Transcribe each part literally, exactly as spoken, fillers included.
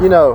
You know,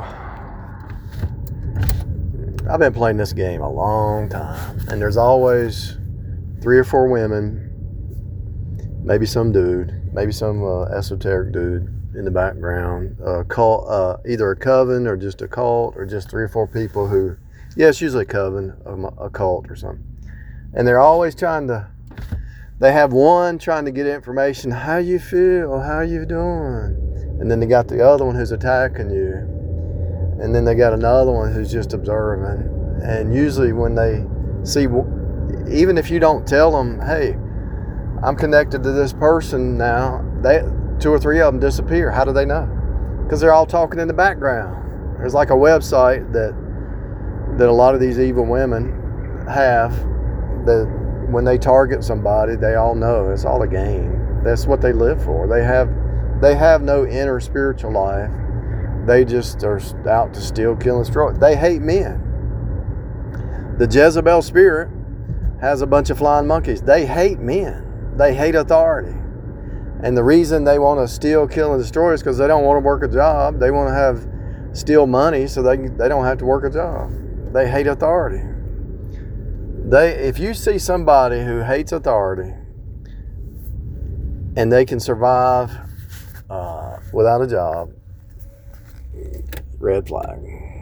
I've been playing this game a long time, and there's always three or four women, maybe some dude, maybe some uh, esoteric dude in the background, uh, cult, uh, either a coven or just a cult, or just three or four people who, yeah, it's usually a coven, a, a cult or something. And they're always trying to, they have one trying to get information, how you feel, how you doing? And then they got the other one who's attacking you. And then they got another one who's just observing. And usually when they see, even if you don't tell them, hey, I'm connected to this person now, they two or three of them disappear. How do they know? Because they're all talking in the background. There's like a website that that a lot of these evil women have, that when they target somebody, they all know it's all a game. That's what they live for. They have they have no inner spiritual life. They just are out to steal, kill, and destroy. They hate men. The Jezebel spirit has a bunch of flying monkeys. They hate men. They hate authority. And the reason they want to steal, kill, and destroy is because they don't want to work a job. They want to have steal money so they they don't have to work a job. They hate authority. They, if you see somebody who hates authority and they can survive uh, without a job, red flag.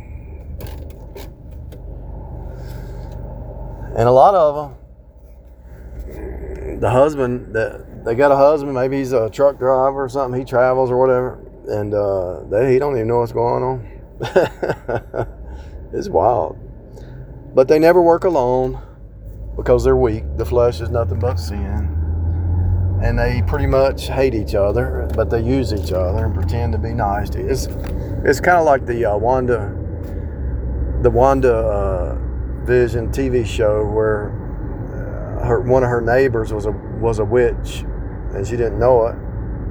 And a lot of them, the husband, that they got a husband, maybe he's a truck driver or something, he travels or whatever, and uh, they, he don't even know what's going on. It's wild. But they never work alone because they're weak. The flesh is nothing but sin. And they pretty much hate each other, but they use each other and pretend to be nice. It's it's kind of like the uh, Wanda, the Wanda uh, Vision T V show where uh, her one of her neighbors was a was a witch, and she didn't know it,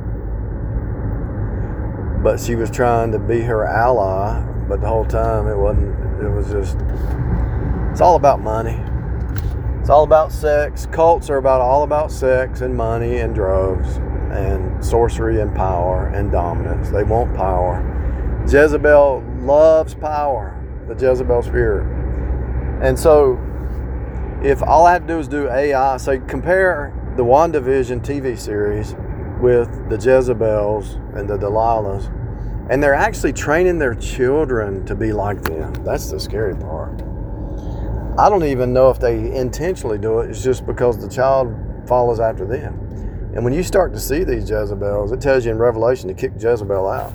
but she was trying to be her ally. But the whole time it wasn't. It was just. It's all about money. It's all about sex. Cults are about all about sex and money and drugs and sorcery and power and dominance. They want power. Jezebel loves power, the Jezebel spirit. And so if all I have to do is do A I, say compare the WandaVision T V series with the Jezebels and the Delilahs, and they're actually training their children to be like them. That's the scary part. I don't even know if they intentionally do it. It's just because the child follows after them. And when you start to see these Jezebels, it tells you in Revelation to kick Jezebel out.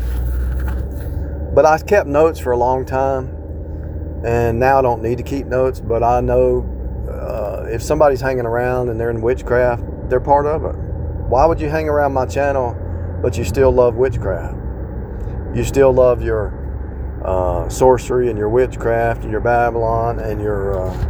But I kept notes for a long time, and now I don't need to keep notes, but I know uh, if somebody's hanging around and they're in witchcraft, they're part of it. Why would you hang around my channel, but you still love witchcraft? You still love your Uh, sorcery and your witchcraft and your Babylon and your uh,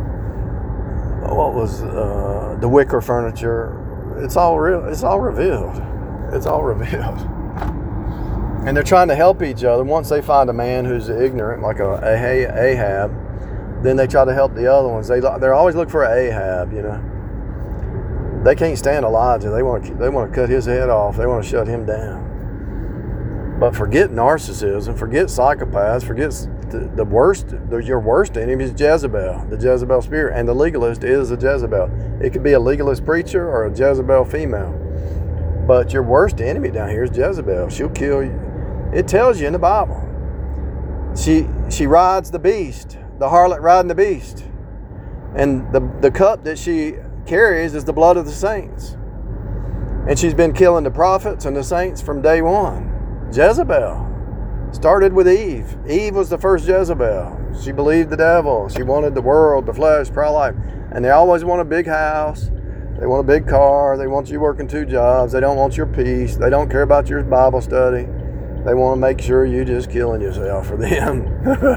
what was uh, the wicker furniture. It's all real. It's all revealed. It's all revealed. And they're trying to help each other. Once they find a man who's ignorant, like a, a Ahab, then they try to help the other ones. They they're always looking for an Ahab. You know, they can't stand Elijah. They want to they want to cut his head off. They want to shut him down. But forget narcissism, forget psychopaths, forget the, the worst, the, your worst enemy is Jezebel, the Jezebel spirit. And the legalist is a Jezebel. It could be a legalist preacher or a Jezebel female. But your worst enemy down here is Jezebel. She'll kill you. It tells you in the Bible. She she rides the beast, the harlot riding the beast. And the, the cup that she carries is the blood of the saints. And she's been killing the prophets and the saints from day one. Jezebel started with Eve. Eve was the first Jezebel. She believed the devil. She wanted the world, the flesh, pride life. And they always want a big house. They want a big car. They want you working two jobs. They don't want your peace. They don't care about your Bible study. They want to make sure you're just killing yourself for them.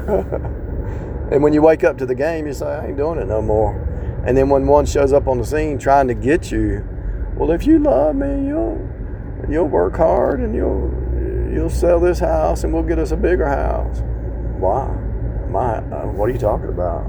And when you wake up to the game, you say, I ain't doing it no more. And then when one shows up on the scene trying to get you, well, if you love me, you'll you'll work hard and you'll You'll sell this house and we'll get us a bigger house. Why? My, uh, what are you talking about?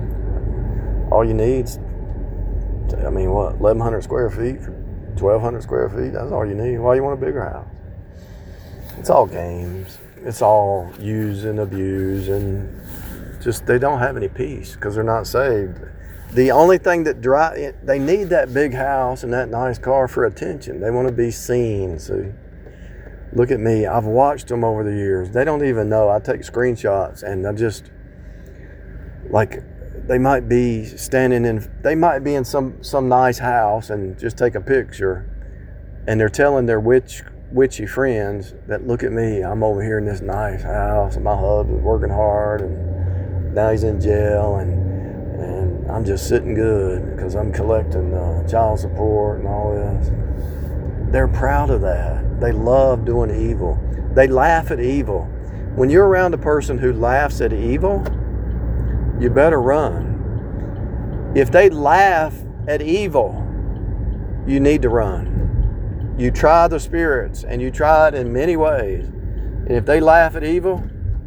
All you need's, I mean, what, eleven hundred square feet, twelve hundred square feet? That's all you need. Why you want a bigger house? It's all games. it's all use and abuse, and just they don't have any peace because they're not saved. The only thing that drive they need that big house and that nice car for attention. They want to be seen. See, look at me. I've watched them over the years. They don't even know. I take screenshots and I just like they might be standing in. They might be in some some nice house and just take a picture, and they're telling their witch witchy friends that look at me. I'm over here in this nice house, and my husband's working hard, and now he's in jail, and. And I'm just sitting good because I'm collecting uh, child support and all this. They're proud of that. They love doing evil. They laugh at evil. When you're around a person who laughs at evil, you better run. If they laugh at evil, you need to run. You try the spirits, and you try it in many ways. And if they laugh at evil,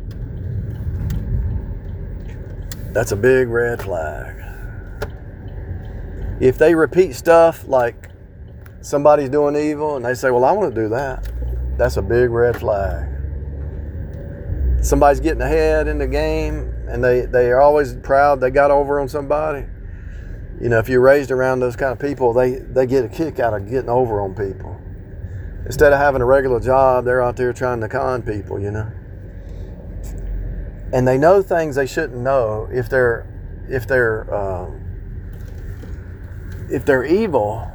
that's a big red flag. If they repeat stuff like somebody's doing evil and they say, well, I want to do that, that's a big red flag. Somebody's getting ahead in the game and they, they are always proud they got over on somebody. You know, if you're raised around those kind of people, they, they get a kick out of getting over on people. Instead of having a regular job, they're out there trying to con people, you know. And they know things they shouldn't know if they're if they're um, if they're evil,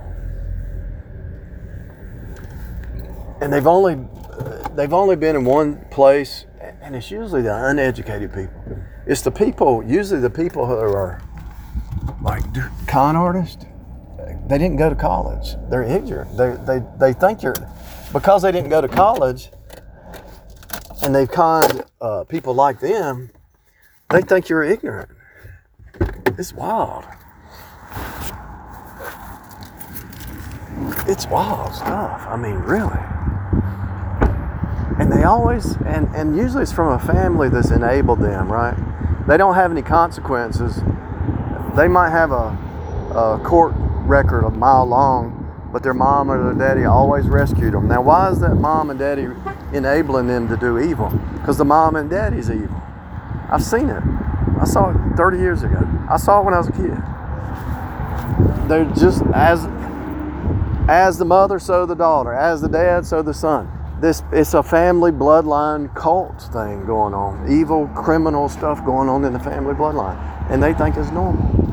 and they've only they've only been in one place, and it's usually the uneducated people. It's the people, usually the people who are like con artists. They didn't go to college. They're ignorant. They they they think you're because they didn't go to college. And they've conned uh, people like them, they think you're ignorant. It's wild. It's wild stuff. I mean, really. And they always, and, and usually it's from a family that's enabled them, right? They don't have any consequences. They might have a, a court record a mile long, but their mom or their daddy always rescued them. Now, why is that mom and daddy enabling them to do evil? Because the mom and daddy's evil. I've seen it. I saw it thirty years ago. I saw it when I was a kid. They're just as as the mother, so the daughter. As the dad, so the son. This it's a family bloodline cult thing going on. Evil, criminal stuff going on in the family bloodline. And they think it's normal.